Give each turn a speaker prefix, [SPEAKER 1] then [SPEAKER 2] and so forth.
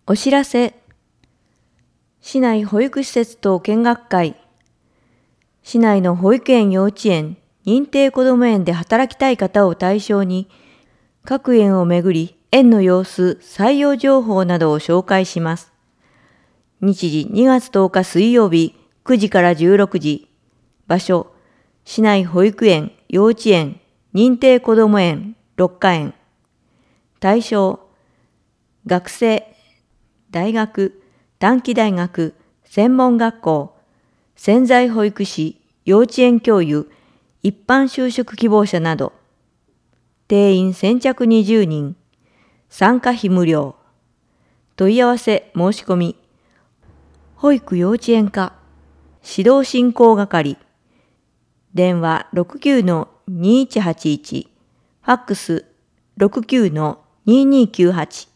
[SPEAKER 1] お知らせ。市内保育施設等見学会。市内の保育園、幼稚園、認定こども園で働きたい方を対象に、各園をめぐり、園の様子、採用情報などを紹介します。日時2月10日水曜日9時から16時。場所、市内保育園、幼稚園、認定こども園、六花園。対象、学生、大学、短期大学、専門学校、潜在保育士、幼稚園教諭、一般就職希望者など。定員先着20人。参加費無料。問い合わせ申し込み。保育幼稚園課、指導進行係。電話69-2181。ファックス69-2298。